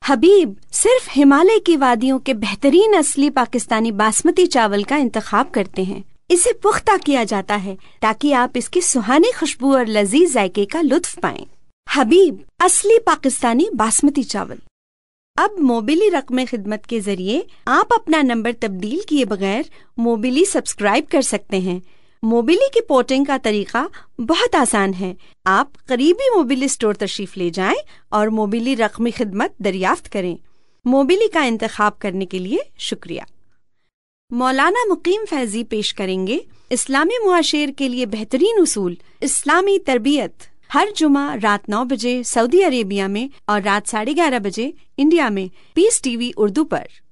हबीब सिर्फ हिमालय की वादियों के बेहतरीन असली पाकिस्तानी बासमती चावल का इंतखाब करते हैं। इसे पुख्ता किया जाता है ताकि आप इसकी सुहानी खुशबू और लजीज जायके का लुत्फ पाएं। हबीब असली पाकिस्तानी बासमती चावल। अब मोबिली रकम खिदमत के जरिए आप अपना नंबर तब्दील किए बगैर मोबिली सब्सक्राइब कर सकते हैं। मोबिली की पोर्टिंग का तरीका बहुत आसान है। आप करीबी मोबिली स्टोर तशरीफ ले जाएं और मोबिली रकम खिदमत दरियाफ्त करें। मोबिली का इंतखाब करने के लिए शुक्रिया। मौलाना मुकीम फैजी पेश करेंगे इस्लामी मुआशेर के लिए बेहतरीन उसूल, इस्लामी तरबियत, हर जुमा रात 9 बजे सऊदी अरेबिया में और रात 11:30 बजे इंडिया में पीस टीवी उर्दू पर।